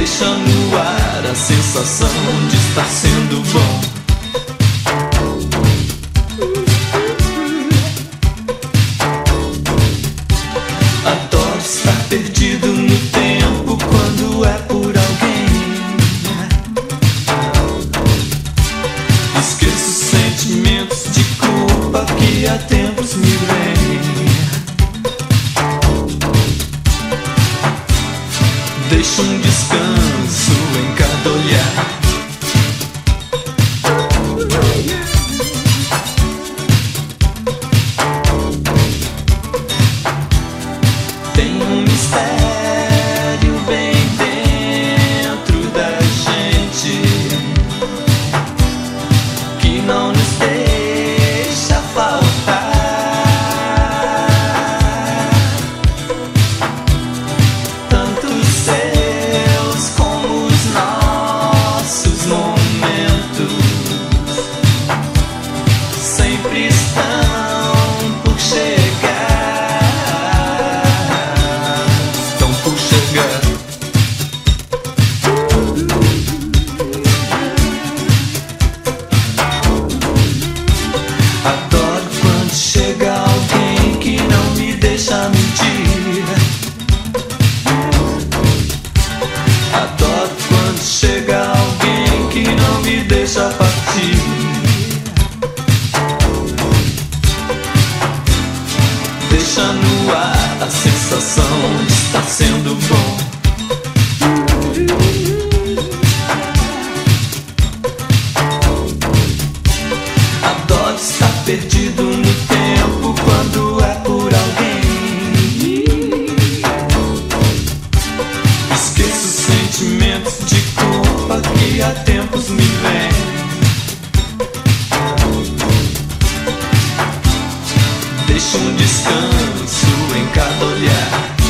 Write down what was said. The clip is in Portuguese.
Deixa no ar a sensação de estar sendo bom. Adoro estar perdido no tempo quando é por alguém. Esqueço os sentimentos de culpa que há tempos me vêm. Deixo um descanso em cada olhar. Tem um mistério bem dentro da gente que não nos deixa faltar. Tanto os seus como os nossos momentos sempre estão por chegar. Adoro quando chega alguém que não me deixa mentir. Adoro quando chega alguém que não me deixa partir. Deixa no ar a sensação de estar sendo bom. Adoro estar perdido no tempo quando é por alguém. Esqueço os sentimentos de culpa que há tempos me vêm. Deixo um descanso em cada olhar.